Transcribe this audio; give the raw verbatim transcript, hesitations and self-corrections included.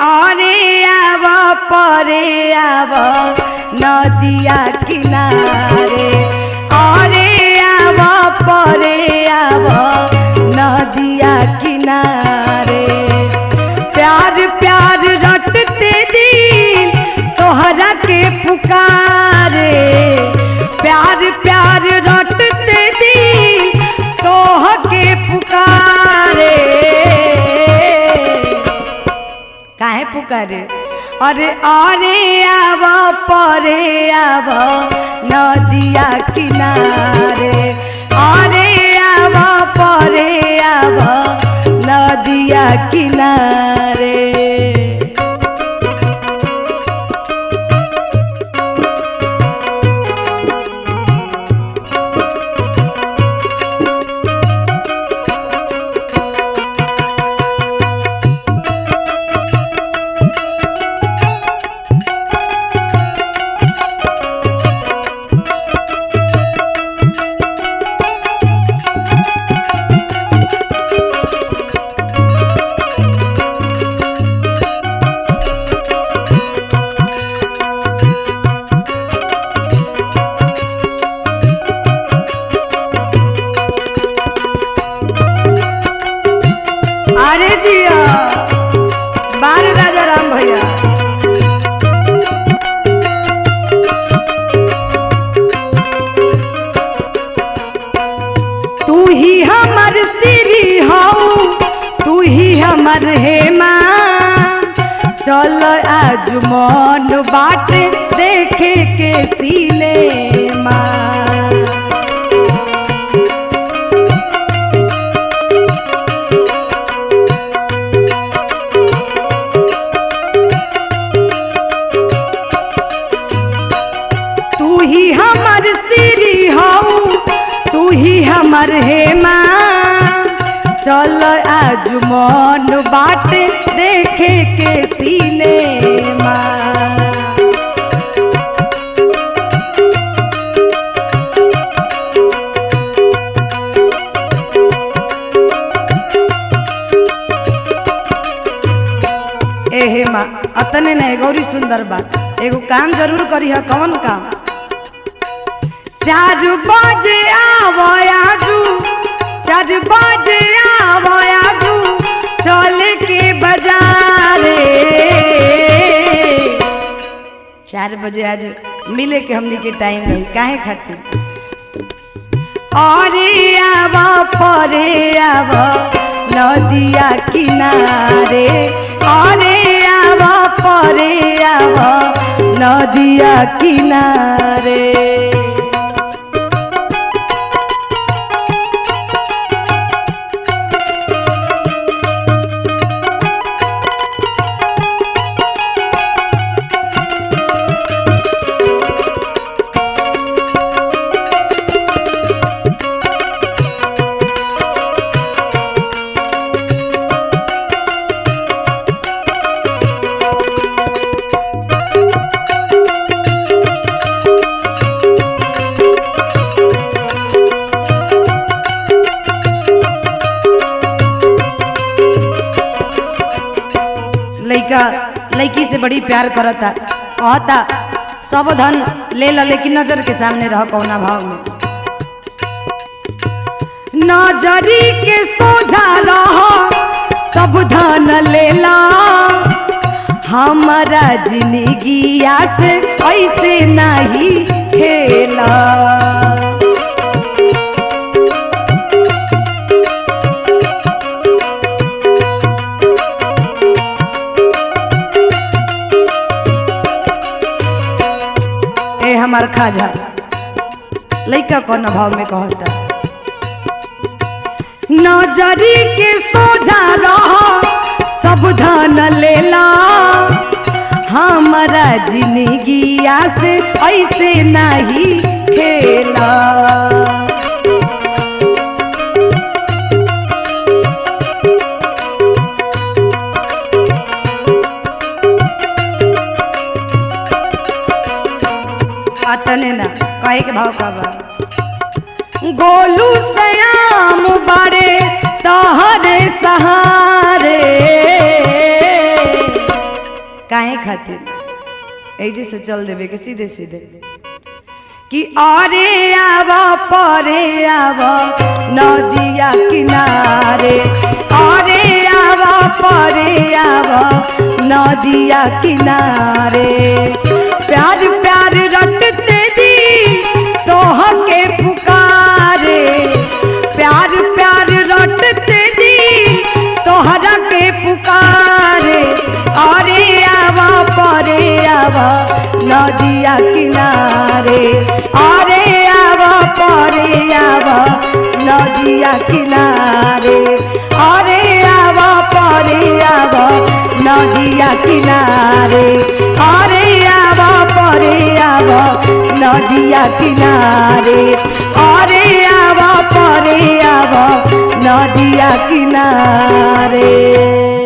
अरे आव परे आव नदिया किनारे, अरे आव परे आव नदिया किनारे। प्यार प्यार रटते दिल तोहरा के पुकारे, प्यार प्यार रटते दिल तोह के पुकारे। काहे पुकारे? अरे अरे आव परे आव नदिया किनारे, अरे आव परे आव नदिया किनारे। अरे जिया बाल राजा राम भैया। तू ही हमर सिरी हो, तू ही हमर हेमा, चल आज मन बाटे देखे के सिनेमा। हमर हेमा चल आज मन बाटे देखे के सिनेमा। ए हेमा अतने नहीं गौरी सुंदर बात एगो काम जरूर करी है। कौन काम? चार बजे आवयाजू, चार बजे आवयाजू चल के बाजारे। चार बजे आज मिले के हमनी के टाइम रही काहे खातिर? अरे आव परे आव नदिया किनारे, अरे आव परे आव नदिया किनारे। लड़का लड़की से बड़ी प्यार करता, कहता सब धन ले ला लेकिन नजर के सामने रह। कौना भाव में? नजरी के सोझा रह सब धन ले ला, हमारा जिंदगिया से ऐसे नहीं खेला। हमार खाजा लइका कौन भाव में कहता? नजरी के सोझा रह सब धन लेला, हमारा जिंदगिया से ऐसे नहीं खेला। अतने ना कहे के भाव का बा? गोलू सयाम बारे तहरे सहारे, काहे खातिर ऐजे से चल देवे के सीधे सीधे कि अरे आवा परे आवा नदिया किनारे, अरे आवा परे आवा नदिया किनारे, प्यार प्यार रटते दी तोह के पुकारे, प्यार प्यार रटते दी तोहरा के पुकारे, अरे आवा परे आवा नदिया किनारे, अरे आवा परे आवा नदिया किनारे, अरे आवा परे आवा नदिया किनारे, अरे आवा परे आवा नदिया किनारे, अरे आवा परे आवा नदिया किनारे।